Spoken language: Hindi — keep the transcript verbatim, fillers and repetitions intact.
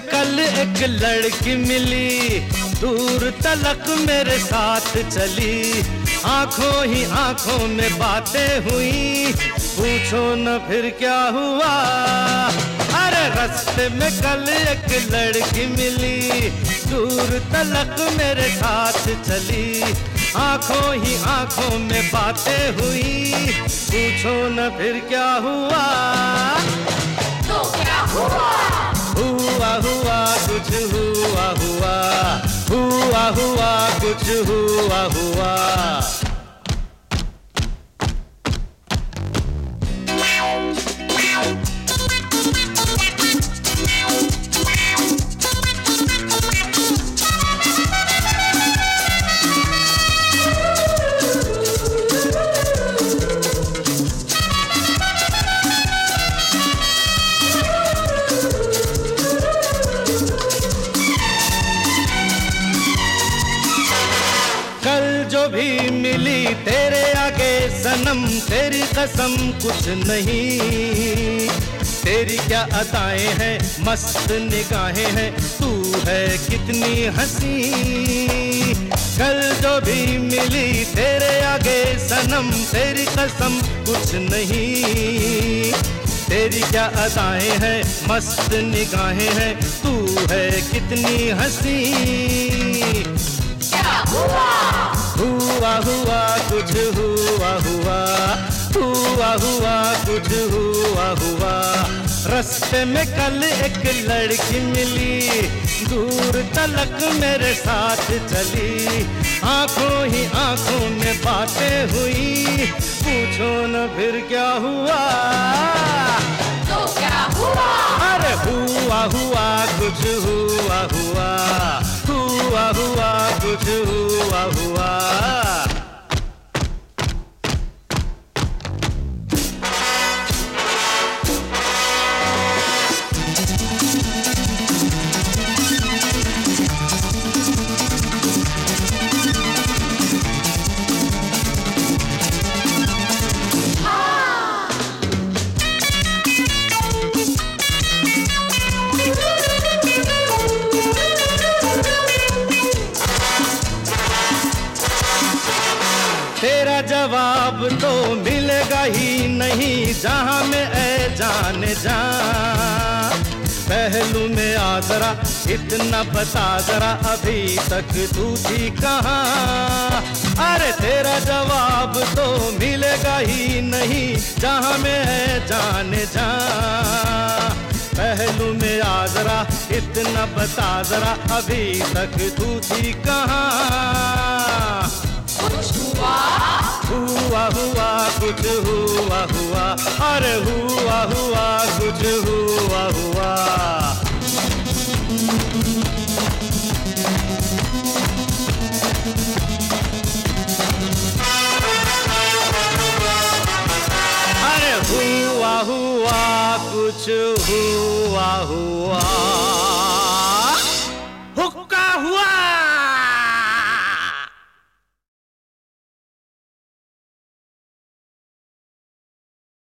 कल एक लड़की मिली, दूर तलक मेरे साथ चली, आंखों ही आंखों में बातें हुई, पूछो न फिर क्या हुआ। अरे रास्ते में कल एक लड़की मिली, दूर तलक मेरे साथ चली, आंखों ही आंखों में बातें हुई, पूछो न फिर क्या हुआ। तो क्या हुआ? हुआ हुआ कुछ हुआ हुआ, हुआ हुआ कुछ हुआ हुआ। कल जो भी मिली तेरे आगे सनम, तेरी कसम कुछ नहीं, तेरी क्या अदाएं हैं मस्त निगाहें हैं, तू है कितनी हंसी। कल जो भी मिली तेरे आगे सनम, तेरी कसम कुछ नहीं, तेरी क्या अदाएं हैं मस्त निगाहें हैं, तू है कितनी हंसी। क्या हुआ? हुआ हुआ कुछ हुआ हुआ, हुआ हुआ कुछ हुआ हुआ। रास्ते में कल एक लड़की मिली, दूर तलक मेरे साथ चली, आंखों ही आंखों में बातें हुई, पूछो न फिर क्या हुआ। तो क्या हुआ? अरे हुआ हुआ कुछ हुआ हुआ, हुआ हुआ कुछ हुआ हुआ। तेरा जवाब तो मिलेगा ही नहीं, जहां में ऐ जाने जा, पहलू में आ जरा इतना बता जरा, अभी तक तू थी कहाँ। अरे तेरा जवाब तो मिलेगा ही नहीं, जहां में ऐ जाने जा, पहलू में आ जरा इतना बता जरा, अभी तक तू थी कहाँ। कुछ हुआ? हुआ हुआ कुछ हुआ हुआ, अरे हुआ हुआ कुछ हुआ हुआ। अरे हुआ हुआ कुछ हुआ हुआ।